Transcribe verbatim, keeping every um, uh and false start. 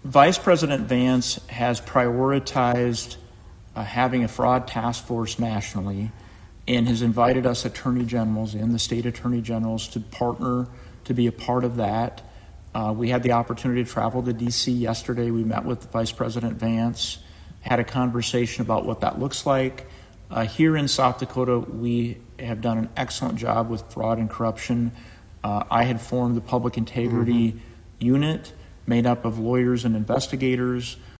Vice President Vance has prioritized uh, having a fraud task force nationally and has invited us attorney generals and the state attorney generals to partner to be a part of that. Uh, we had the opportunity to travel to D C yesterday. We met with Vice President Vance, had a conversation about what that looks like. Uh, here in South Dakota, we have done an excellent job with fraud and corruption. Uh, I had formed the Public Integrity mm-hmm. Unit made up of lawyers and investigators.